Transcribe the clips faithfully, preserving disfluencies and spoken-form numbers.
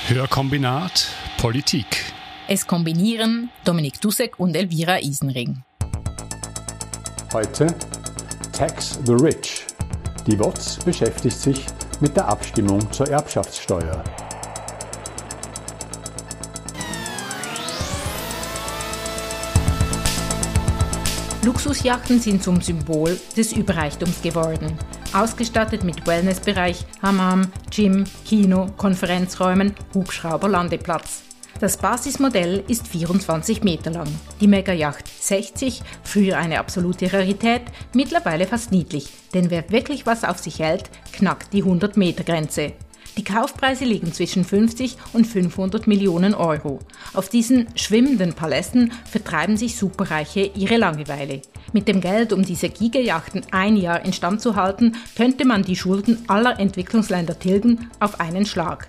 Hörkombinat Politik. Es kombinieren Dominik Dussek und Elvira Isenring. Heute Tax the Rich. Die W O Z beschäftigt sich mit der Abstimmung zur Erbschaftssteuer. Luxusjachten sind zum Symbol des Überreichtums geworden. Ausgestattet mit Wellnessbereich, Hammam, Gym, Kino, Konferenzräumen, Hubschrauberlandeplatz. Das Basismodell ist vierundzwanzig Meter lang, die Megayacht sechzig, früher eine absolute Rarität, mittlerweile fast niedlich, denn wer wirklich was auf sich hält, knackt die hundert Meter Grenze. Die Kaufpreise liegen zwischen fünfzig und fünfhundert Millionen Euro. Auf diesen schwimmenden Palästen vertreiben sich Superreiche ihre Langeweile. Mit dem Geld, um diese Gigajachten ein Jahr instand zu halten, könnte man die Schulden aller Entwicklungsländer tilgen auf einen Schlag.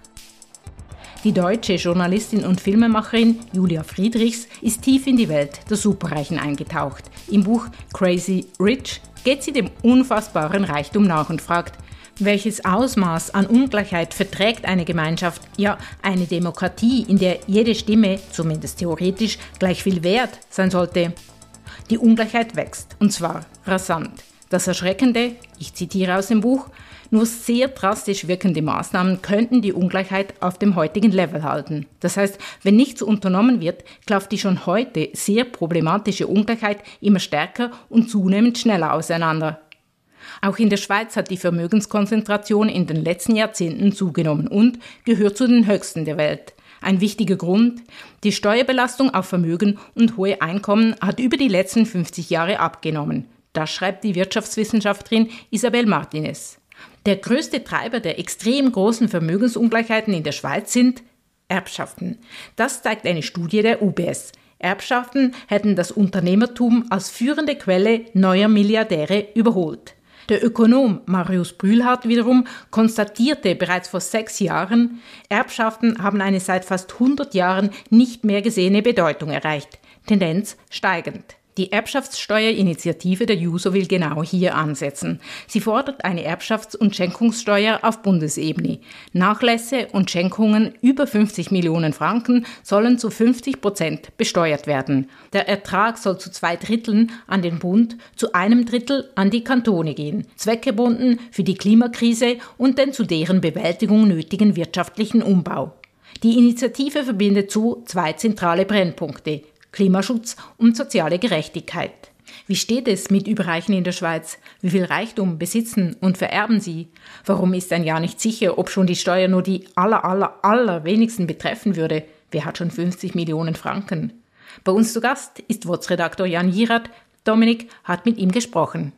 Die deutsche Journalistin und Filmemacherin Julia Friedrichs ist tief in die Welt der Superreichen eingetaucht. Im Buch Crazy Rich geht sie dem unfassbaren Reichtum nach und fragt, welches Ausmaß an Ungleichheit verträgt eine Gemeinschaft, ja eine Demokratie, in der jede Stimme, zumindest theoretisch, gleich viel wert sein sollte? Die Ungleichheit wächst, und zwar rasant. Das Erschreckende, ich zitiere aus dem Buch, nur sehr drastisch wirkende Maßnahmen könnten die Ungleichheit auf dem heutigen Level halten. Das heißt, wenn nichts unternommen wird, klafft die schon heute sehr problematische Ungleichheit immer stärker und zunehmend schneller auseinander. Auch in der Schweiz hat die Vermögenskonzentration in den letzten Jahrzehnten zugenommen und gehört zu den höchsten der Welt. Ein wichtiger Grund, die Steuerbelastung auf Vermögen und hohe Einkommen hat über die letzten fünfzig Jahre abgenommen. Das schreibt die Wirtschaftswissenschaftlerin Isabel Martinez. Der größte Treiber der extrem großen Vermögensungleichheiten in der Schweiz sind Erbschaften. Das zeigt eine Studie der U B S. Erbschaften hätten das Unternehmertum als führende Quelle neuer Milliardäre überholt. Der Ökonom Marius Brühlhardt wiederum konstatierte bereits vor sechs Jahren, Erbschaften haben eine seit fast hundert Jahren nicht mehr gesehene Bedeutung erreicht. Tendenz steigend. Die Erbschaftssteuerinitiative der Juso will genau hier ansetzen. Sie fordert eine Erbschafts- und Schenkungssteuer auf Bundesebene. Nachlässe und Schenkungen über fünfzig Millionen Franken sollen zu fünfzig Prozent besteuert werden. Der Ertrag soll zu zwei Dritteln an den Bund, zu einem Drittel an die Kantone gehen, zweckgebunden für die Klimakrise und den zu deren Bewältigung nötigen wirtschaftlichen Umbau. Die Initiative verbindet so zwei zentrale Brennpunkte: Klimaschutz und soziale Gerechtigkeit. Wie steht es mit Überreichen in der Schweiz? Wie viel Reichtum besitzen und vererben sie? Warum ist ein Jahr nicht sicher, ob schon die Steuer nur die aller, aller, aller wenigsten betreffen würde? Wer hat schon fünfzig Millionen Franken? Bei uns zu Gast ist W O Z-Redaktor Jan Jirat. Dominik hat mit ihm gesprochen.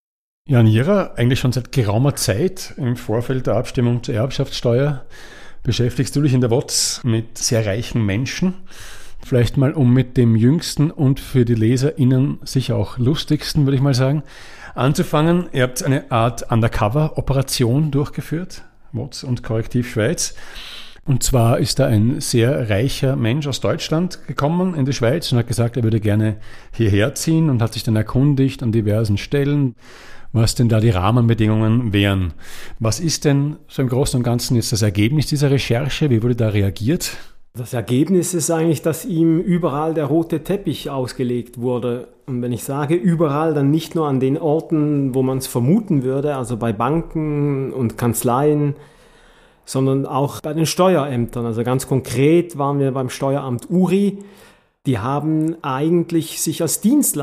Jan Jirat, eigentlich schon seit geraumer Zeit im Vorfeld der Abstimmung zur Erbschaftssteuer beschäftigst du dich in der W O Z mit sehr reichen Menschen. Vielleicht mal, um mit dem jüngsten und für die LeserInnen sicher auch lustigsten, würde ich mal sagen, anzufangen. Ihr habt eine Art Undercover-Operation durchgeführt, W O Z und Korrektiv Schweiz. Und zwar ist da ein sehr reicher Mensch aus Deutschland gekommen in die Schweiz und hat gesagt, er würde gerne hierher ziehen und hat sich dann erkundigt an diversen Stellen, was denn da die Rahmenbedingungen wären. Was ist denn so im Großen und Ganzen jetzt das Ergebnis dieser Recherche? Wie wurde da reagiert? Das Ergebnis ist eigentlich, dass ihm überall der rote Teppich ausgelegt wurde. Und wenn ich sage überall, dann nicht nur an den Orten, wo man es vermuten würde, also bei Banken und Kanzleien, sondern auch bei den Steuerämtern. Also ganz konkret waren wir beim Steueramt Uri. Die haben eigentlich sich als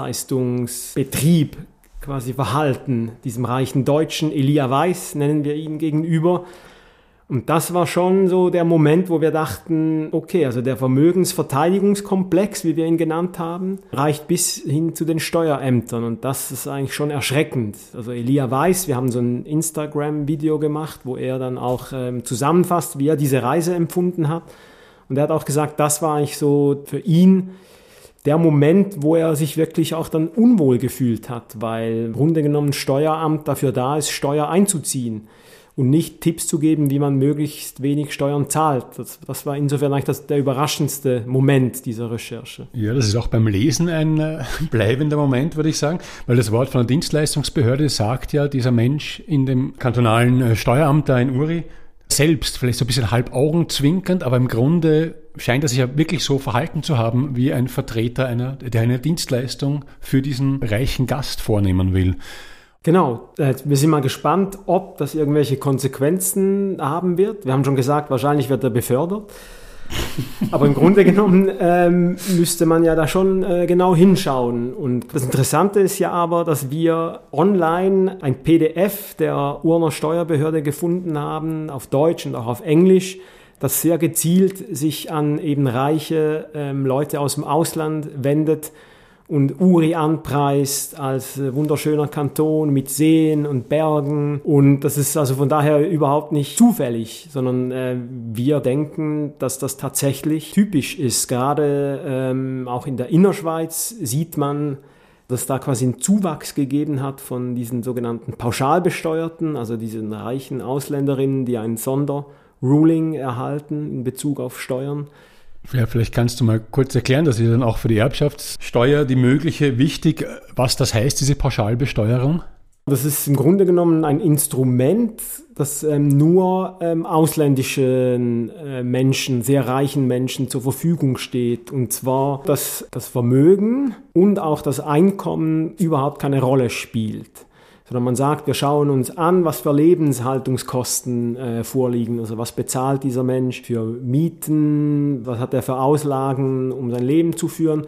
Dienstleistungsbetrieb quasi verhalten, diesem reichen Deutschen, Elia Weiss nennen wir ihn gegenüber. Und das war schon so der Moment, wo wir dachten, okay, also der Vermögensverteidigungskomplex, wie wir ihn genannt haben, reicht bis hin zu den Steuerämtern. Und das ist eigentlich schon erschreckend. Also Elia Weiss, wir haben so ein Instagram-Video gemacht, wo er dann auch ähm, zusammenfasst, wie er diese Reise empfunden hat. Und er hat auch gesagt, das war eigentlich so für ihn der Moment, wo er sich wirklich auch dann unwohl gefühlt hat, weil im Grunde genommen Steueramt dafür da ist, Steuer einzuziehen und nicht Tipps zu geben, wie man möglichst wenig Steuern zahlt. Das, das war insofern eigentlich das, der überraschendste Moment dieser Recherche. Ja, das ist auch beim Lesen ein äh, bleibender Moment, würde ich sagen, weil das Wort von der Dienstleistungsbehörde sagt ja, dieser Mensch in dem kantonalen äh, Steueramt da in Uri, selbst, vielleicht so ein bisschen halb augenzwinkernd, aber im Grunde scheint er sich ja wirklich so verhalten zu haben, wie ein Vertreter, einer, der eine Dienstleistung für diesen reichen Gast vornehmen will. Genau, wir sind mal gespannt, ob das irgendwelche Konsequenzen haben wird. Wir haben schon gesagt, wahrscheinlich wird er befördert. Aber im Grunde genommen ähm, müsste man ja da schon äh, genau hinschauen. Und das Interessante ist ja aber, dass wir online ein P D F der Urner Steuerbehörde gefunden haben, auf Deutsch und auch auf Englisch, das sehr gezielt sich an eben reiche ähm, Leute aus dem Ausland wendet und Uri anpreist als wunderschöner Kanton mit Seen und Bergen. Und das ist also von daher überhaupt nicht zufällig, sondern äh, wir denken, dass das tatsächlich typisch ist. Gerade ähm, auch in der Innerschweiz sieht man, dass da quasi einen Zuwachs gegeben hat von diesen sogenannten Pauschalbesteuerten, also diesen reichen Ausländerinnen, die ein Sonderruling erhalten in Bezug auf Steuern. Ja, vielleicht kannst du mal kurz erklären, das ist dann auch für die Erbschaftssteuer die mögliche wichtig, was das heißt, diese Pauschalbesteuerung? Das ist im Grunde genommen ein Instrument, das ähm, nur ähm, ausländischen äh, Menschen, sehr reichen Menschen zur Verfügung steht. Und zwar, dass das Vermögen und auch das Einkommen überhaupt keine Rolle spielt. Sondern man sagt, wir schauen uns an, was für Lebenshaltungskosten äh, vorliegen. Also was bezahlt dieser Mensch für Mieten, was hat er für Auslagen, um sein Leben zu führen.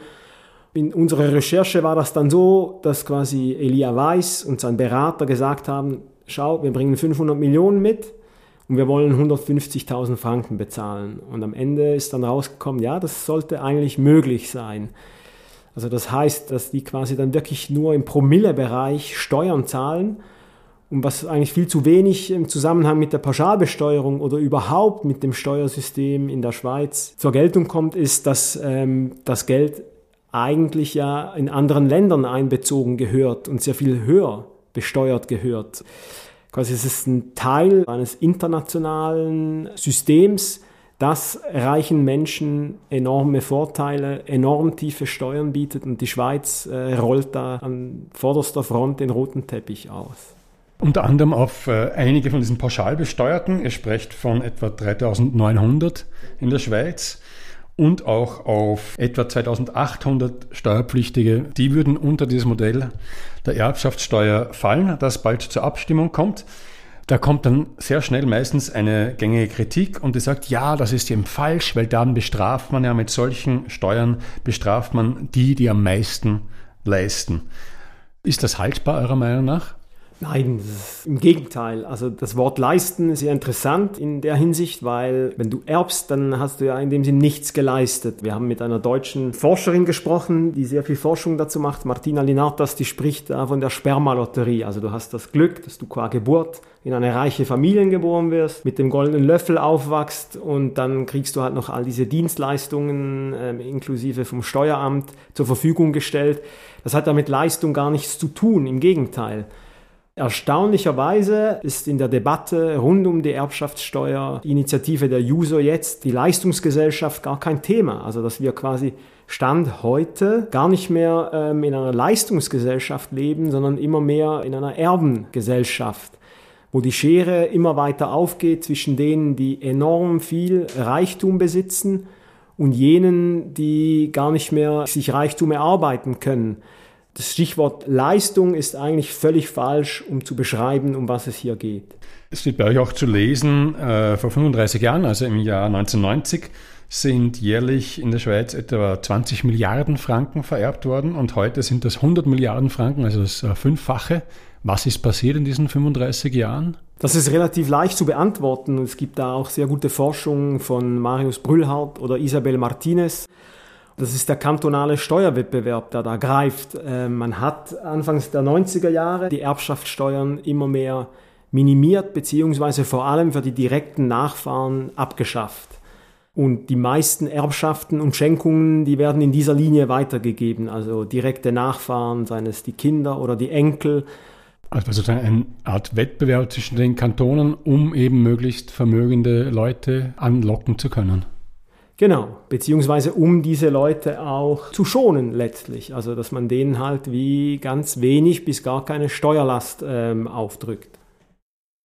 In unserer Recherche war das dann so, dass quasi Elia Weiss und sein Berater gesagt haben, schau, wir bringen fünfhundert Millionen mit und wir wollen hundertfünfzigtausend Franken bezahlen. Und am Ende ist dann rausgekommen, ja, das sollte eigentlich möglich sein. Also das heißt, dass die quasi dann wirklich nur im Promillebereich Steuern zahlen und was eigentlich viel zu wenig im Zusammenhang mit der Pauschalbesteuerung oder überhaupt mit dem Steuersystem in der Schweiz zur Geltung kommt, ist, dass ähm, das Geld eigentlich ja in anderen Ländern einbezogen gehört und sehr viel höher besteuert gehört. Quasi es ist ein Teil eines internationalen Systems, das reichen Menschen enorme Vorteile, enorm tiefe Steuern bietet und die Schweiz äh, rollt da an vorderster Front den roten Teppich aus. Unter anderem auf äh, einige von diesen Pauschalbesteuerten, ihr sprecht von etwa dreitausendneunhundert in der Schweiz und auch auf etwa zweitausendachthundert Steuerpflichtige, die würden unter dieses Modell der Erbschaftssteuer fallen, das bald zur Abstimmung kommt. Da kommt dann sehr schnell meistens eine gängige Kritik und die sagt, ja, das ist eben falsch, weil dann bestraft man ja mit solchen Steuern, bestraft man die, die am meisten leisten. Ist das haltbar eurer Meinung nach? Nein, das ist im Gegenteil. Also das Wort leisten ist ja interessant in der Hinsicht, weil wenn du erbst, dann hast du ja in dem Sinn nichts geleistet. Wir haben mit einer deutschen Forscherin gesprochen, die sehr viel Forschung dazu macht, Martina Linartas, die spricht da von der Spermalotterie. Also du hast das Glück, dass du qua Geburt in eine reiche Familie geboren wirst, mit dem goldenen Löffel aufwachst und dann kriegst du halt noch all diese Dienstleistungen äh, inklusive vom Steueramt zur Verfügung gestellt. Das hat ja mit Leistung gar nichts zu tun, im Gegenteil. Erstaunlicherweise ist in der Debatte rund um die Erbschaftssteuer, die Initiative der Juso jetzt, die Leistungsgesellschaft gar kein Thema. Also dass wir quasi Stand heute gar nicht mehr ähm, in einer Leistungsgesellschaft leben, sondern immer mehr in einer Erbengesellschaft, wo die Schere immer weiter aufgeht zwischen denen, die enorm viel Reichtum besitzen und jenen, die gar nicht mehr sich Reichtum erarbeiten können. Das Stichwort Leistung ist eigentlich völlig falsch, um zu beschreiben, um was es hier geht. Es steht bei euch auch zu lesen, äh, vor fünfunddreißig Jahren, also im Jahr neunzehnhundertneunzig, sind jährlich in der Schweiz etwa zwanzig Milliarden Franken vererbt worden und heute sind das hundert Milliarden Franken, also das äh, Fünffache. Was ist passiert in diesen fünfunddreißig Jahren? Das ist relativ leicht zu beantworten. Es gibt da auch sehr gute Forschung von Marius Brühlhardt oder Isabel Martinez. Das ist der kantonale Steuerwettbewerb, der da greift. Äh, man hat anfangs der neunziger Jahre die Erbschaftssteuern immer mehr minimiert, beziehungsweise vor allem für die direkten Nachfahren abgeschafft. Und die meisten Erbschaften und Schenkungen, die werden in dieser Linie weitergegeben. Also direkte Nachfahren, seien es die Kinder oder die Enkel. Also sozusagen eine Art Wettbewerb zwischen den Kantonen, um eben möglichst vermögende Leute anlocken zu können. Genau, beziehungsweise um diese Leute auch zu schonen letztlich. Also dass man denen halt wie ganz wenig bis gar keine Steuerlast ähm, aufdrückt.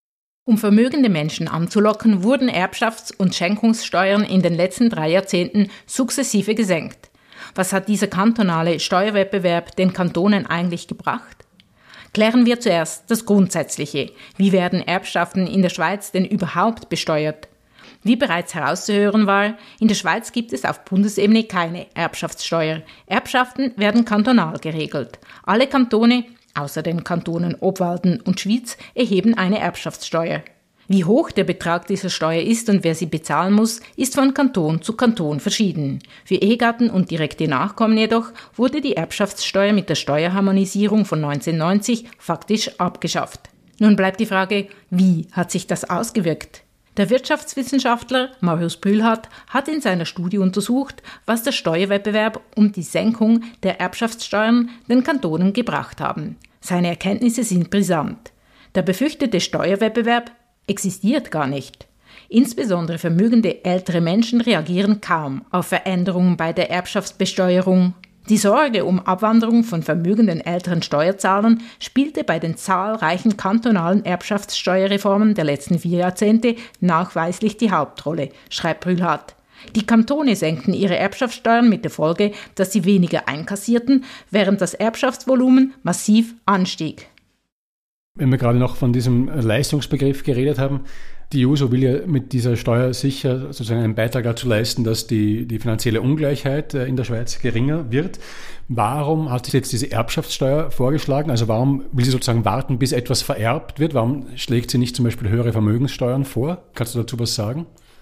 Um vermögende Menschen anzulocken, wurden Erbschafts- und Schenkungssteuern in den letzten drei Jahrzehnten sukzessive gesenkt. Was hat dieser kantonale Steuerwettbewerb den Kantonen eigentlich gebracht? Klären wir zuerst das Grundsätzliche. Wie werden Erbschaften in der Schweiz denn überhaupt besteuert? Wie bereits herauszuhören war, in der Schweiz gibt es auf Bundesebene keine Erbschaftssteuer. Erbschaften werden kantonal geregelt. Alle Kantone, außer den Kantonen Obwalden und Schwyz, erheben eine Erbschaftssteuer. Wie hoch der Betrag dieser Steuer ist und wer sie bezahlen muss, ist von Kanton zu Kanton verschieden. Für Ehegatten und direkte Nachkommen jedoch wurde die Erbschaftssteuer mit der Steuerharmonisierung von neunzehnhundertneunzig faktisch abgeschafft. Nun bleibt die Frage, wie hat sich das ausgewirkt? Der Wirtschaftswissenschaftler Marius Brühlhardt hat in seiner Studie untersucht, was der Steuerwettbewerb und die Senkung der Erbschaftssteuern den Kantonen gebracht haben. Seine Erkenntnisse sind brisant. Der befürchtete Steuerwettbewerb existiert gar nicht. Insbesondere vermögende ältere Menschen reagieren kaum auf Veränderungen bei der Erbschaftsbesteuerung. Die Sorge um Abwanderung von vermögenden älteren Steuerzahlern spielte bei den zahlreichen kantonalen Erbschaftssteuerreformen der letzten vier Jahrzehnte nachweislich die Hauptrolle, schreibt Brühlhardt. Die Kantone senkten ihre Erbschaftssteuern mit der Folge, dass sie weniger einkassierten, während das Erbschaftsvolumen massiv anstieg. Wenn wir gerade noch von diesem Leistungsbegriff geredet haben, die Juso will ja mit dieser Steuer sicher sozusagen einen Beitrag dazu leisten, dass die, die finanzielle Ungleichheit in der Schweiz geringer wird. Warum hat sie jetzt diese Erbschaftssteuer vorgeschlagen? Also warum will sie sozusagen warten, bis etwas vererbt wird? Warum schlägt sie nicht zum Beispiel höhere Vermögenssteuern vor? Kannst du dazu was sagen?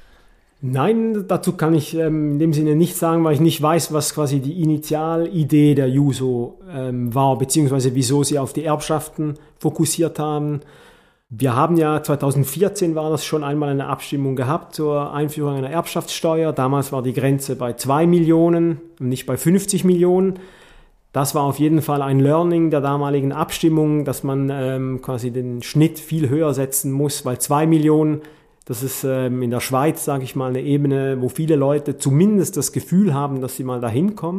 Nein, dazu kann ich ähm, in dem Sinne nicht sagen, weil ich nicht weiß, was quasi die Initialidee der Juso ähm, war, beziehungsweise wieso sie auf die Erbschaften fokussiert haben. Wir haben ja zweitausendvierzehn war das schon einmal eine Abstimmung gehabt zur Einführung einer Erbschaftssteuer. Damals war die Grenze bei zwei Millionen und nicht bei fünfzig Millionen. Das war auf jeden Fall ein Learning der damaligen Abstimmung, dass man ähm, quasi den Schnitt viel höher setzen muss, weil zwei Millionen, das ist ähm, in der Schweiz, sage ich mal, eine Ebene, wo viele Leute zumindest das Gefühl haben, dass sie mal dahin kommen.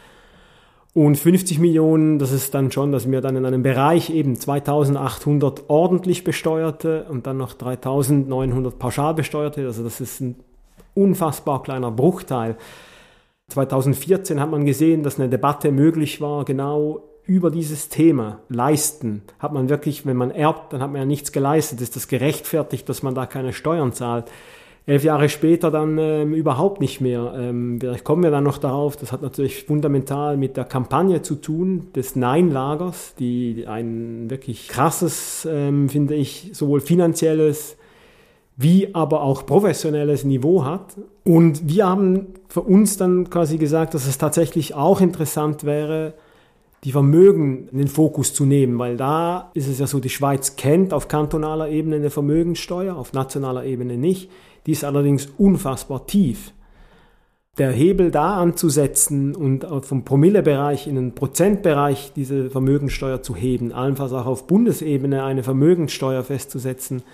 Und fünfzig Millionen, das ist dann schon, dass wir dann in einem Bereich eben zweitausendachthundert ordentlich Besteuerte und dann noch dreitausendneunhundert pauschal Besteuerte, also das ist ein unfassbar kleiner Bruchteil. zweitausendvierzehn hat man gesehen, dass eine Debatte möglich war, genau über dieses Thema leisten. Hat man wirklich, wenn man erbt, dann hat man ja nichts geleistet. Ist das gerechtfertigt, dass man da keine Steuern zahlt? Elf Jahre später dann ähm, überhaupt nicht mehr. Ähm, vielleicht kommen wir dann noch darauf, das hat natürlich fundamental mit der Kampagne zu tun, des Nein-Lagers, die ein wirklich krasses, ähm, finde ich, sowohl finanzielles wie aber auch professionelles Niveau hat. Und wir haben für uns dann quasi gesagt, dass es tatsächlich auch interessant wäre, die Vermögen in den Fokus zu nehmen, weil da ist es ja so, die Schweiz kennt auf kantonaler Ebene eine Vermögenssteuer, auf nationaler Ebene nicht. Die ist allerdings unfassbar tief. Der Hebel da anzusetzen und vom Promillebereich in den Prozentbereich diese Vermögenssteuer zu heben, allenfalls auch auf Bundesebene eine Vermögenssteuer festzusetzen,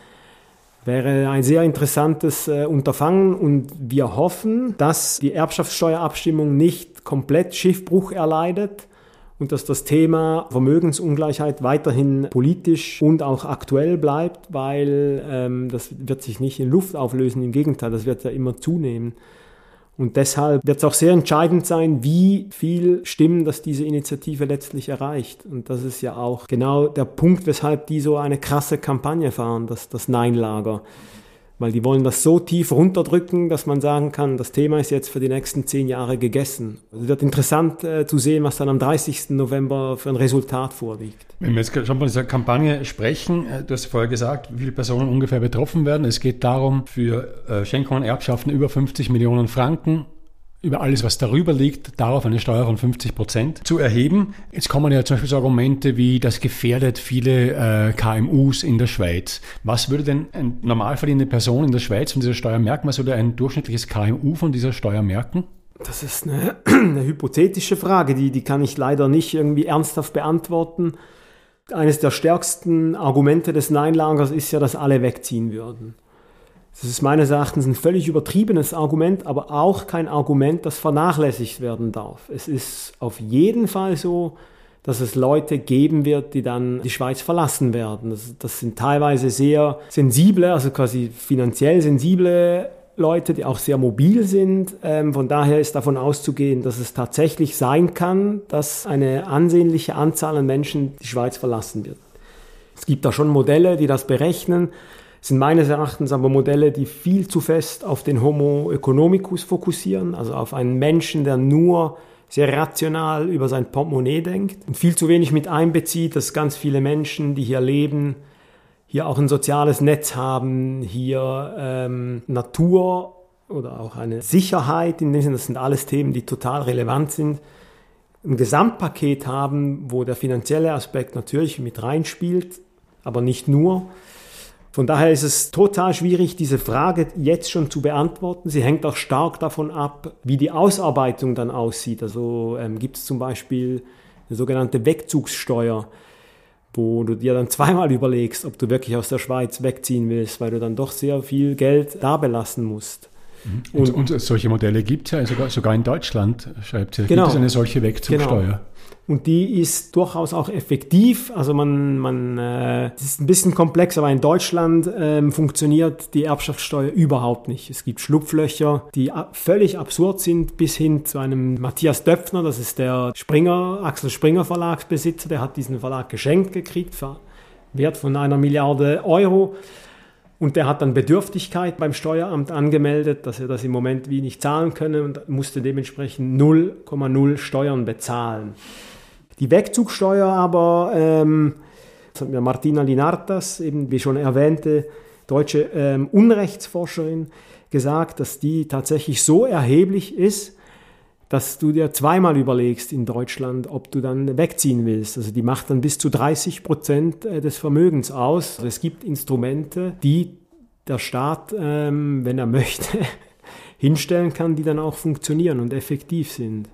wäre ein sehr interessantes äh, Unterfangen und wir hoffen, dass die Erbschaftssteuerabstimmung nicht komplett Schiffbruch erleidet und dass das Thema Vermögensungleichheit weiterhin politisch und auch aktuell bleibt, weil ähm, das wird sich nicht in Luft auflösen, im Gegenteil, das wird ja immer zunehmen. Und deshalb wird es auch sehr entscheidend sein, wie viel Stimmen das diese Initiative letztlich erreicht. Und das ist ja auch genau der Punkt, weshalb die so eine krasse Kampagne fahren, das, das Nein-Lager. Weil die wollen das so tief runterdrücken, dass man sagen kann, das Thema ist jetzt für die nächsten zehn Jahre gegessen. Es wird interessant äh, zu sehen, was dann am dreißigsten November für ein Resultat vorliegt. Wenn wir jetzt schon von dieser Kampagne sprechen, du hast vorher gesagt, wie viele Personen ungefähr betroffen werden. Es geht darum, für äh, Schenkungen und Erbschaften über fünfzig Millionen Franken, über alles, was darüber liegt, darauf eine Steuer von fünfzig Prozent zu erheben. Jetzt kommen ja zum Beispiel so Argumente wie, das gefährdet viele äh, K M Us in der Schweiz. Was würde denn eine normal verdienende Person in der Schweiz von dieser Steuer merken? Was würde ein durchschnittliches K M U von dieser Steuer merken? Das ist eine, eine hypothetische Frage, die, die kann ich leider nicht irgendwie ernsthaft beantworten. Eines der stärksten Argumente des Nein-Lagers ist ja, dass alle wegziehen würden. Das ist meines Erachtens ein völlig übertriebenes Argument, aber auch kein Argument, das vernachlässigt werden darf. Es ist auf jeden Fall so, dass es Leute geben wird, die dann die Schweiz verlassen werden. Das, das sind teilweise sehr sensible, also quasi finanziell sensible Leute, die auch sehr mobil sind. Ähm, von daher ist davon auszugehen, dass es tatsächlich sein kann, dass eine ansehnliche Anzahl an Menschen die Schweiz verlassen wird. Es gibt da schon Modelle, die das berechnen. Es sind meines Erachtens aber Modelle, die viel zu fest auf den Homo economicus fokussieren, also auf einen Menschen, der nur sehr rational über sein Portemonnaie denkt und viel zu wenig mit einbezieht, dass ganz viele Menschen, die hier leben, hier auch ein soziales Netz haben, hier ähm, Natur oder auch eine Sicherheit, in dem Sinne, das sind alles Themen, die total relevant sind, ein Gesamtpaket haben, wo der finanzielle Aspekt natürlich mit reinspielt, aber nicht nur. Von daher ist es total schwierig, diese Frage jetzt schon zu beantworten. Sie hängt auch stark davon ab, wie die Ausarbeitung dann aussieht. Also ähm, gibt es zum Beispiel eine sogenannte Wegzugssteuer, wo du dir dann zweimal überlegst, ob du wirklich aus der Schweiz wegziehen willst, weil du dann doch sehr viel Geld da belassen musst. Mhm. Und, und solche Modelle gibt es ja sogar, sogar in Deutschland, schreibt sie. Genau. Gibt es eine solche Wegzugsteuer? Genau. Und die ist durchaus auch effektiv. Also man, man, äh, es ist ein bisschen komplex, aber in Deutschland ähm, funktioniert die Erbschaftssteuer überhaupt nicht. Es gibt Schlupflöcher, die a- völlig absurd sind, bis hin zu einem Matthias Döpfner, das ist der Springer, Axel Springer Verlagsbesitzer, der hat diesen Verlag geschenkt gekriegt, für Wert von einer Milliarde Euro. Und der hat dann Bedürftigkeit beim Steueramt angemeldet, dass er das im Moment wie nicht zahlen könne und musste dementsprechend null Komma null Steuern bezahlen. Die Wegzugsteuer aber, ähm, das hat mir Martina Linartas, eben wie schon erwähnte, deutsche ähm, Unrechtsforscherin, gesagt, dass die tatsächlich so erheblich ist, dass du dir zweimal überlegst in Deutschland, ob du dann wegziehen willst. Also die macht dann bis zu dreißig Prozent des Vermögens aus. Also es gibt Instrumente, die der Staat, ähm, wenn er möchte, hinstellen kann, die dann auch funktionieren und effektiv sind.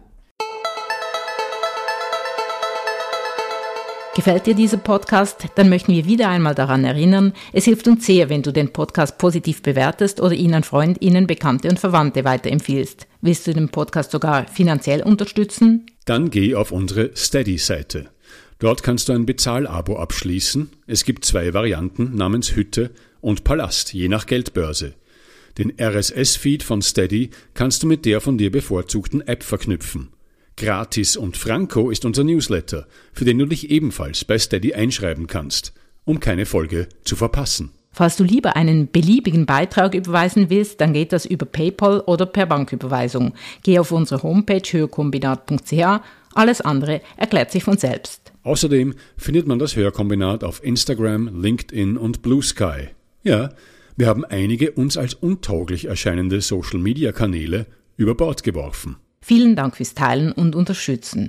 Gefällt dir dieser Podcast? Dann möchten wir wieder einmal daran erinnern, es hilft uns sehr, wenn du den Podcast positiv bewertest oder ihn an Freundinnen, Bekannte und Verwandte weiterempfiehlst. Willst du den Podcast sogar finanziell unterstützen? Dann geh auf unsere Steady-Seite. Dort kannst du ein Bezahlabo abschließen. Es gibt zwei Varianten namens Hütte und Palast, je nach Geldbörse. Den R S S-Feed von Steady kannst du mit der von dir bevorzugten App verknüpfen. Gratis und Franco ist unser Newsletter, für den du dich ebenfalls bei Steady einschreiben kannst, um keine Folge zu verpassen. Falls du lieber einen beliebigen Beitrag überweisen willst, dann geht das über PayPal oder per Banküberweisung. Geh auf unsere Homepage hörkombinat punkt c h. Alles andere erklärt sich von selbst. Außerdem findet man das Hörkombinat auf Instagram, LinkedIn und Blue Sky. Ja, wir haben einige uns als untauglich erscheinende Social-Media-Kanäle über Bord geworfen. Vielen Dank fürs Teilen und Unterstützen.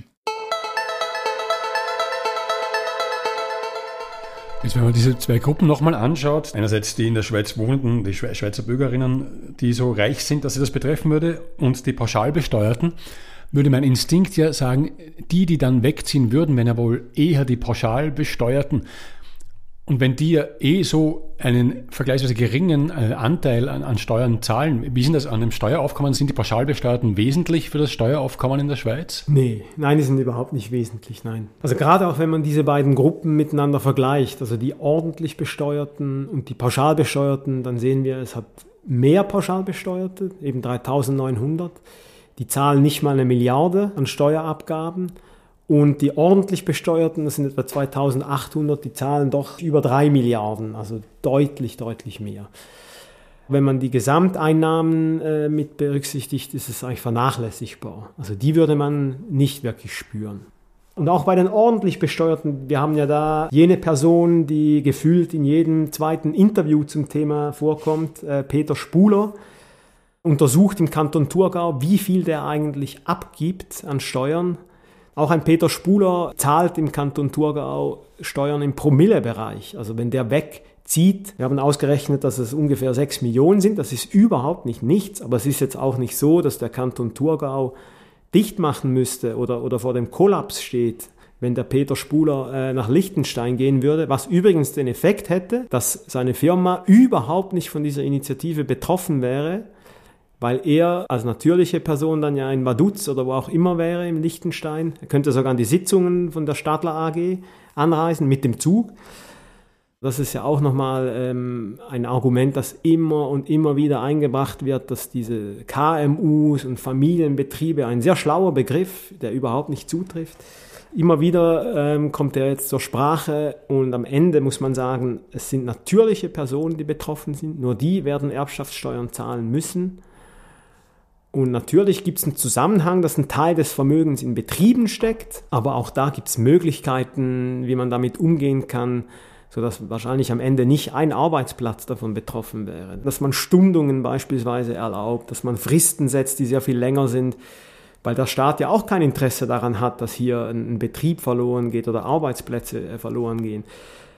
Jetzt, wenn man diese zwei Gruppen nochmal anschaut, einerseits die in der Schweiz wohnenden, die Schweizer Bürgerinnen, die so reich sind, dass sie das betreffen würde, und die Pauschalbesteuerten, würde mein Instinkt ja sagen, die, die dann wegziehen würden, wenn ja wohl eher die Pauschalbesteuerten. Und wenn die ja eh so einen vergleichsweise geringen Anteil an, an Steuern zahlen, wie sind das an dem Steueraufkommen? Sind die Pauschalbesteuerten wesentlich für das Steueraufkommen in der Schweiz? Nee, nein, die sind überhaupt nicht wesentlich, nein. Also gerade auch wenn man diese beiden Gruppen miteinander vergleicht, also die ordentlich Besteuerten und die Pauschalbesteuerten, dann sehen wir, es hat mehr Pauschalbesteuerte, eben dreitausendneunhundert. Die zahlen nicht mal eine Milliarde an Steuerabgaben. Und die ordentlich Besteuerten, das sind etwa zweitausendachthundert, die zahlen doch über drei Milliarden, also deutlich, deutlich mehr. Wenn man die Gesamteinnahmen äh, mit berücksichtigt, ist es eigentlich vernachlässigbar. Also die würde man nicht wirklich spüren. Und auch bei den ordentlich Besteuerten, wir haben ja da jene Person, die gefühlt in jedem zweiten Interview zum Thema vorkommt, äh, Peter Spuler, untersucht im Kanton Thurgau, wie viel der eigentlich abgibt an Steuern. Auch ein Peter Spuler zahlt im Kanton Thurgau Steuern im Promillebereich. Also wenn der wegzieht, wir haben ausgerechnet, dass es ungefähr sechs Millionen sind. Das ist überhaupt nicht nichts, aber es ist jetzt auch nicht so, dass der Kanton Thurgau dicht machen müsste oder, oder vor dem Kollaps steht, wenn der Peter Spuler äh, nach Liechtenstein gehen würde, was übrigens den Effekt hätte, dass seine Firma überhaupt nicht von dieser Initiative betroffen wäre, weil er als natürliche Person dann ja in Vaduz oder wo auch immer wäre, im Liechtenstein. Er könnte sogar an die Sitzungen von der Stadler A G anreisen mit dem Zug. Das ist ja auch nochmal ähm, ein Argument, das immer und immer wieder eingebracht wird, dass diese K M Us und Familienbetriebe, ein sehr schlauer Begriff, der überhaupt nicht zutrifft, immer wieder ähm, kommt er jetzt zur Sprache und am Ende muss man sagen, es sind natürliche Personen, die betroffen sind, nur die werden Erbschaftssteuern zahlen müssen. Und natürlich gibt es einen Zusammenhang, dass ein Teil des Vermögens in Betrieben steckt, aber auch da gibt es Möglichkeiten, wie man damit umgehen kann, sodass wahrscheinlich am Ende nicht ein Arbeitsplatz davon betroffen wäre. Dass man Stundungen beispielsweise erlaubt, dass man Fristen setzt, die sehr viel länger sind, weil der Staat ja auch kein Interesse daran hat, dass hier ein Betrieb verloren geht oder Arbeitsplätze verloren gehen.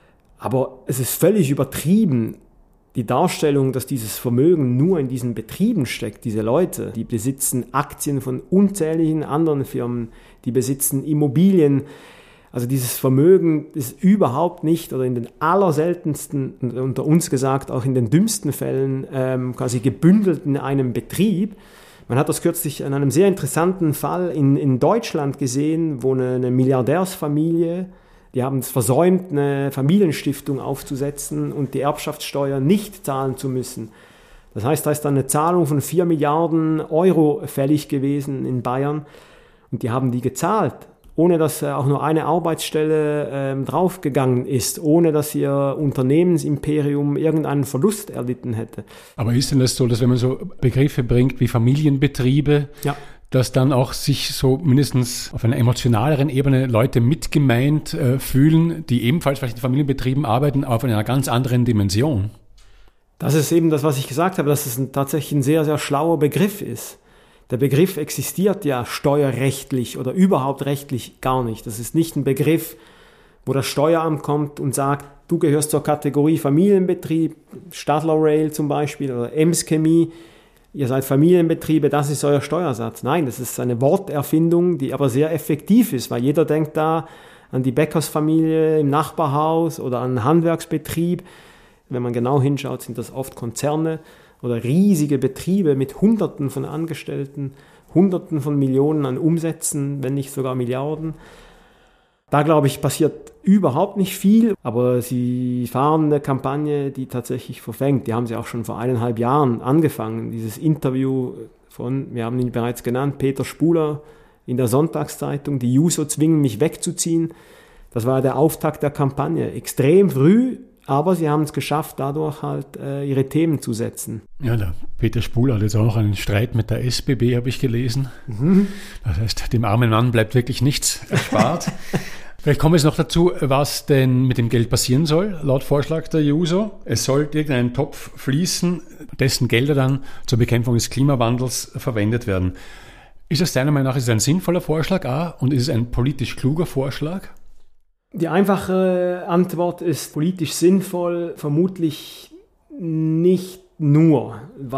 Aber es ist völlig übertrieben, die Darstellung, dass dieses Vermögen nur in diesen Betrieben steckt. Diese Leute, die besitzen Aktien von unzähligen anderen Firmen, die besitzen Immobilien. Also dieses Vermögen ist überhaupt nicht oder in den allerseltensten, unter uns gesagt auch in den dümmsten Fällen, ähm, quasi gebündelt in einem Betrieb. Man hat das kürzlich in einem sehr interessanten Fall in, in Deutschland gesehen, wo eine, eine Milliardärsfamilie, die haben es versäumt, eine Familienstiftung aufzusetzen und die Erbschaftssteuer nicht zahlen zu müssen. Das heißt, da ist dann eine Zahlung von vier Milliarden Euro fällig gewesen in Bayern und die haben die gezahlt, ohne dass auch nur eine Arbeitsstelle ähm, draufgegangen ist, ohne dass ihr Unternehmensimperium irgendeinen Verlust erlitten hätte. Aber ist denn das so, dass wenn man so Begriffe bringt wie Familienbetriebe, ja, dass dann auch sich so mindestens auf einer emotionaleren Ebene Leute mitgemeint äh, fühlen, die ebenfalls vielleicht in Familienbetrieben arbeiten, aber auf einer ganz anderen Dimension? Das ist eben das, was ich gesagt habe, dass es ein, tatsächlich ein sehr, sehr schlauer Begriff ist. Der Begriff existiert ja steuerrechtlich oder überhaupt rechtlich gar nicht. Das ist nicht ein Begriff, wo das Steueramt kommt und sagt, du gehörst zur Kategorie Familienbetrieb, Stadler Rail zum Beispiel oder Ems Chemie, ihr seid Familienbetriebe, das ist euer Steuersatz. Nein, das ist eine Worterfindung, die aber sehr effektiv ist, weil jeder denkt da an die Bäckersfamilie im Nachbarhaus oder an einen Handwerksbetrieb. Wenn man genau hinschaut, sind das oft Konzerne oder riesige Betriebe mit Hunderten von Angestellten, Hunderten von Millionen an Umsätzen, wenn nicht sogar Milliarden. Da, glaube ich, passiert überhaupt nicht viel, aber sie fahren eine Kampagne, die tatsächlich verfängt. Die haben sie auch schon vor eineinhalb Jahren angefangen. Dieses Interview von, wir haben ihn bereits genannt, Peter Spuler in der Sonntagszeitung, die Juso zwingen mich wegzuziehen. Das war der Auftakt der Kampagne. Extrem früh, aber sie haben es geschafft, dadurch halt äh, ihre Themen zu setzen. Ja, der Peter Spuler hat jetzt auch noch einen Streit mit der S B B, habe ich gelesen. Mhm. Das heißt, dem armen Mann bleibt wirklich nichts erspart. Vielleicht kommen wir jetzt noch dazu, was denn mit dem Geld passieren soll, laut Vorschlag der Juso. Es soll irgendein Topf fließen, dessen Gelder dann zur Bekämpfung des Klimawandels verwendet werden. Ist das deiner Meinung nach ist es ein sinnvoller Vorschlag, A, und ist es ein politisch kluger Vorschlag? Die einfache Antwort ist politisch sinnvoll, vermutlich nicht nur,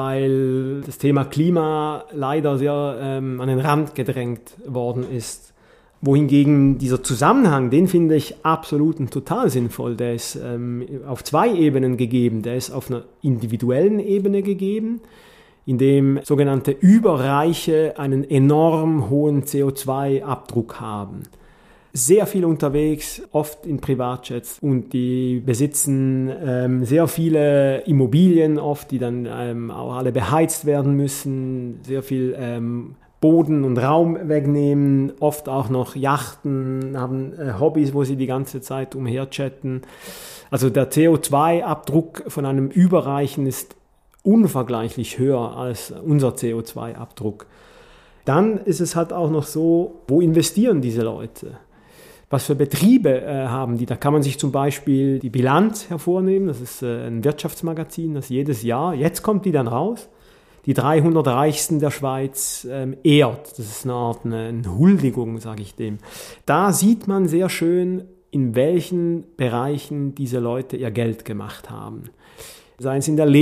weil das Thema Klima leider sehr ähm, an den Rand gedrängt worden ist. Wohingegen dieser Zusammenhang, den finde ich absolut und total sinnvoll. Der ist ähm, auf zwei Ebenen gegeben. Der ist auf einer individuellen Ebene gegeben, in dem sogenannte Überreiche einen enorm hohen C O zwei Abdruck haben. Sehr viel unterwegs, oft in Privatjets und die besitzen ähm, sehr viele Immobilien oft, die dann ähm, auch alle beheizt werden müssen, sehr viel ähm, Boden und Raum wegnehmen, oft auch noch Yachten, haben äh, Hobbys, wo sie die ganze Zeit umherchatten. Also der C O zwei Abdruck von einem Überreichen ist unvergleichlich höher als unser C O zwei Abdruck. Dann ist es halt auch noch so, wo investieren diese Leute? Was für Betriebe äh, haben die? Da kann man sich zum Beispiel die Bilanz hervornehmen. Das ist äh, ein Wirtschaftsmagazin, das jedes Jahr, jetzt kommt die dann raus, die dreihundert Reichsten der Schweiz ähm, ehrt. Das ist eine Art eine, eine Huldigung, sage ich dem. Da sieht man sehr schön, in welchen Bereichen diese Leute ihr Geld gemacht haben. Seien es in der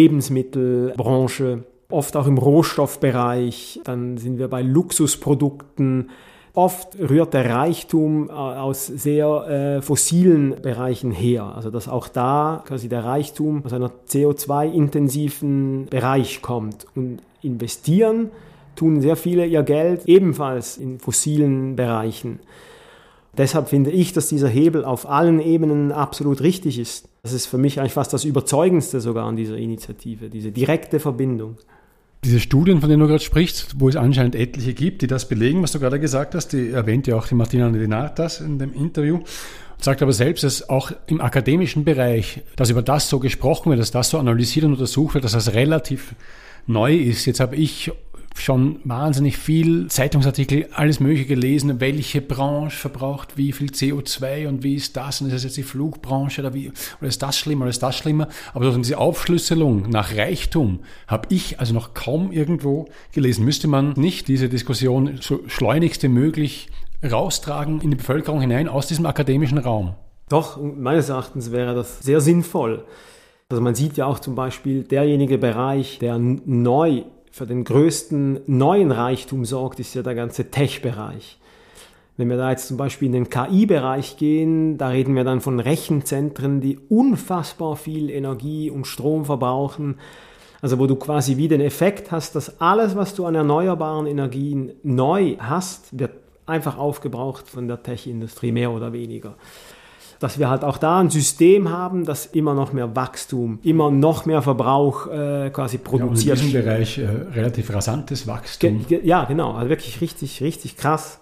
Lebensmittelbranche, oft auch im Rohstoffbereich, dann sind wir bei Luxusprodukten, oft rührt der Reichtum aus sehr äh, fossilen Bereichen her. Also dass auch da quasi der Reichtum aus einer C O zwei intensiven Bereich kommt. Und investieren tun sehr viele ihr Geld ebenfalls in fossilen Bereichen. Deshalb finde ich, dass dieser Hebel auf allen Ebenen absolut richtig ist. Das ist für mich eigentlich fast das Überzeugendste sogar an dieser Initiative, diese direkte Verbindung. Diese Studien, von denen du gerade sprichst, wo es anscheinend etliche gibt, die das belegen, was du gerade gesagt hast, die erwähnt ja auch die Martina Linartas in dem Interview, sagt aber selbst, dass auch im akademischen Bereich, dass über das so gesprochen wird, dass das so analysiert und untersucht wird, dass das relativ neu ist. Jetzt habe ich schon wahnsinnig viel Zeitungsartikel, alles Mögliche gelesen, welche Branche verbraucht wie viel C O zwei und wie ist das und ist das jetzt die Flugbranche oder wie, oder ist das schlimmer oder ist das schlimmer, aber so diese Aufschlüsselung nach Reichtum habe ich also noch kaum irgendwo gelesen. Müsste man nicht diese Diskussion so schleunigst wie möglich raustragen in die Bevölkerung hinein aus diesem akademischen Raum? Doch, meines Erachtens wäre das sehr sinnvoll. Also man sieht ja auch zum Beispiel derjenige Bereich, der neu für den größten neuen Reichtum sorgt, ist ja der ganze Tech-Bereich. Wenn wir da jetzt zum Beispiel in den K I-Bereich gehen, da reden wir dann von Rechenzentren, die unfassbar viel Energie und Strom verbrauchen. Also wo du quasi wie den Effekt hast, dass alles, was du an erneuerbaren Energien neu hast, wird einfach aufgebraucht von der Tech-Industrie, mehr oder weniger. Dass wir halt auch da ein System haben, das immer noch mehr Wachstum, immer noch mehr Verbrauch äh, quasi produziert. Ja, und in diesem Bereich äh, relativ rasantes Wachstum. Ge- ge- ja, genau, also wirklich richtig, richtig krass.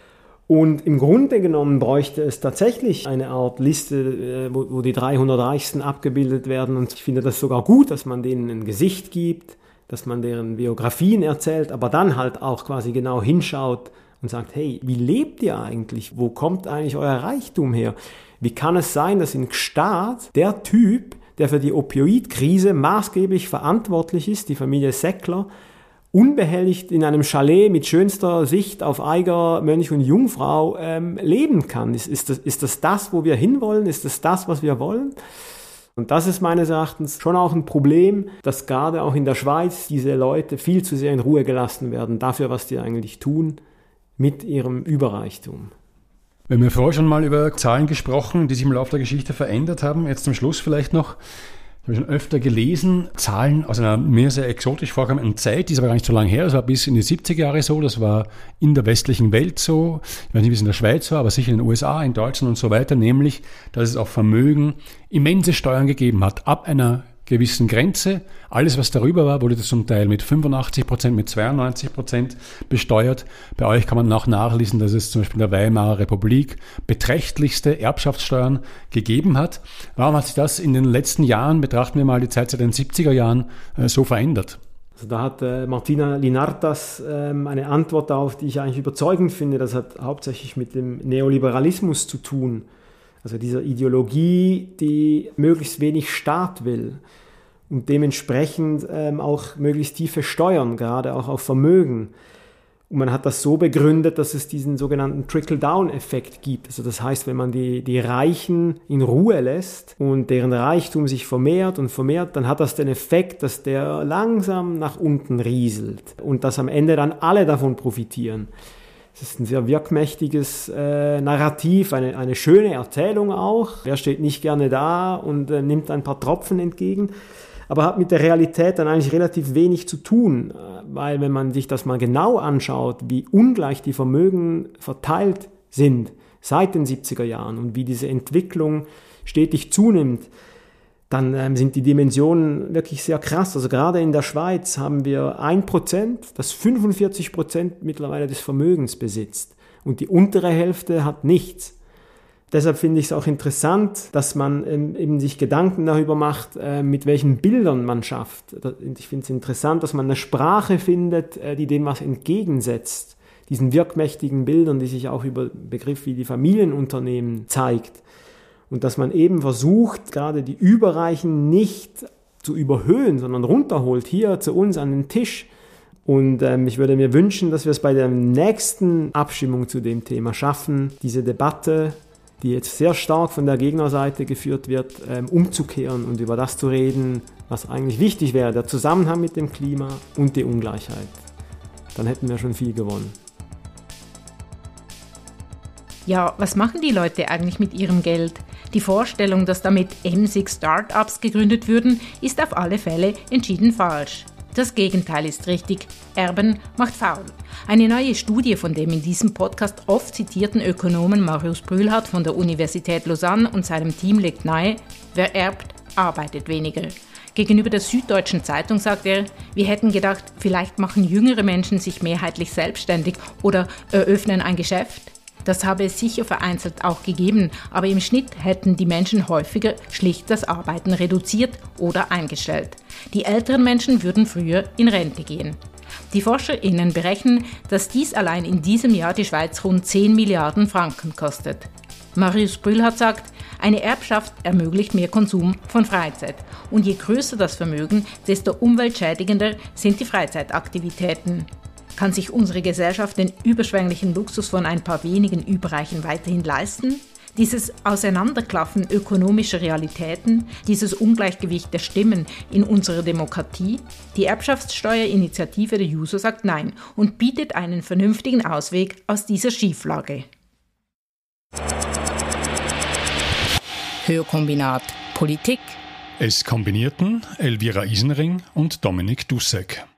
Und im Grunde genommen bräuchte es tatsächlich eine Art Liste, äh, wo, wo die dreihundert Reichsten abgebildet werden. Und ich finde das sogar gut, dass man denen ein Gesicht gibt, dass man deren Biografien erzählt, aber dann halt auch quasi genau hinschaut und sagt, hey, wie lebt ihr eigentlich? Wo kommt eigentlich euer Reichtum her? Wie kann es sein, dass in Gstaad der Typ, der für die Opioidkrise maßgeblich verantwortlich ist, die Familie Säckler, unbehelligt in einem Chalet mit schönster Sicht auf Eiger, Mönch und Jungfrau ähm, leben kann? Ist, ist, das, ist das das, wo wir hinwollen? Ist das das, was wir wollen? Und das ist meines Erachtens schon auch ein Problem, dass gerade auch in der Schweiz diese Leute viel zu sehr in Ruhe gelassen werden dafür, was die eigentlich tun mit ihrem Überreichtum. Wir haben ja vorher schon mal über Zahlen gesprochen, die sich im Laufe der Geschichte verändert haben. Jetzt zum Schluss vielleicht noch, ich habe schon öfter gelesen, Zahlen aus einer mir sehr exotisch vorkommenden Zeit, die ist aber gar nicht so lange her, das war bis in die siebziger Jahre so, das war in der westlichen Welt so, ich weiß nicht, wie es in der Schweiz war, aber sicher in den U S A, in Deutschland und so weiter, nämlich, dass es auf Vermögen immense Steuern gegeben hat, ab einer gewissen Grenze. Alles, was darüber war, wurde das zum Teil mit fünfundachtzig Prozent, mit zweiundneunzig Prozent besteuert. Bei euch kann man auch nachlesen, dass es zum Beispiel in der Weimarer Republik beträchtlichste Erbschaftssteuern gegeben hat. Warum hat sich das in den letzten Jahren, betrachten wir mal die Zeit seit den siebziger Jahren, so verändert? Also da hat äh, Martina Linartas ähm, eine Antwort darauf, die ich eigentlich überzeugend finde. Das hat hauptsächlich mit dem Neoliberalismus zu tun. Also dieser Ideologie, die möglichst wenig Staat will und dementsprechend ähm, auch möglichst tiefe Steuern, gerade auch auf Vermögen. Und man hat das so begründet, dass es diesen sogenannten Trickle-Down-Effekt gibt. Also das heißt, wenn man die, die Reichen in Ruhe lässt und deren Reichtum sich vermehrt und vermehrt, dann hat das den Effekt, dass der langsam nach unten rieselt und dass am Ende dann alle davon profitieren. Es ist ein sehr wirkmächtiges äh, Narrativ, eine, eine schöne Erzählung auch. Wer steht nicht gerne da und äh, nimmt ein paar Tropfen entgegen, aber hat mit der Realität dann eigentlich relativ wenig zu tun, weil wenn man sich das mal genau anschaut, wie ungleich die Vermögen verteilt sind seit den siebziger Jahren und wie diese Entwicklung stetig zunimmt, dann ähm, sind die Dimensionen wirklich sehr krass. Also gerade in der Schweiz haben wir ein Prozent, das fünfundvierzig Prozent mittlerweile des Vermögens besitzt und die untere Hälfte hat nichts. Deshalb finde ich es auch interessant, dass man ähm, eben sich Gedanken darüber macht, äh, mit welchen Bildern man schafft. Ich finde es interessant, dass man eine Sprache findet, äh, die dem was entgegensetzt. Diesen wirkmächtigen Bildern, die sich auch über Begriff wie die Familienunternehmen zeigt. Und dass man eben versucht, gerade die Überreichen nicht zu überhöhen, sondern runterholt, hier zu uns an den Tisch. Und ähm, ich würde mir wünschen, dass wir es bei der nächsten Abstimmung zu dem Thema schaffen, diese Debatte, die jetzt sehr stark von der Gegnerseite geführt wird, ähm, umzukehren und über das zu reden, was eigentlich wichtig wäre, der Zusammenhang mit dem Klima und die Ungleichheit. Dann hätten wir schon viel gewonnen. Ja, was machen die Leute eigentlich mit ihrem Geld? Die Vorstellung, dass damit emsig Start-ups gegründet würden, ist auf alle Fälle entschieden falsch. Das Gegenteil ist richtig. Erben macht faul. Eine neue Studie von dem in diesem Podcast oft zitierten Ökonomen Marius Brühlhardt von der Universität Lausanne und seinem Team legt nahe, wer erbt, arbeitet weniger. Gegenüber der Süddeutschen Zeitung sagt er, wir hätten gedacht, vielleicht machen jüngere Menschen sich mehrheitlich selbstständig oder eröffnen ein Geschäft. Das habe es sicher vereinzelt auch gegeben, aber im Schnitt hätten die Menschen häufiger schlicht das Arbeiten reduziert oder eingestellt. Die älteren Menschen würden früher in Rente gehen. Die ForscherInnen berechnen, dass dies allein in diesem Jahr die Schweiz rund zehn Milliarden Franken kostet. Marius Brühlhardt sagt, eine Erbschaft ermöglicht mehr Konsum von Freizeit. Und je größer das Vermögen, desto umweltschädigender sind die Freizeitaktivitäten. Kann sich unsere Gesellschaft den überschwänglichen Luxus von ein paar wenigen Überreichen weiterhin leisten? Dieses Auseinanderklaffen ökonomischer Realitäten, dieses Ungleichgewicht der Stimmen in unserer Demokratie? Die Erbschaftssteuerinitiative der Juso sagt Nein und bietet einen vernünftigen Ausweg aus dieser Schieflage. Hörkombinat Politik. Es kombinierten Elvira Isenring und Dominik Dussek.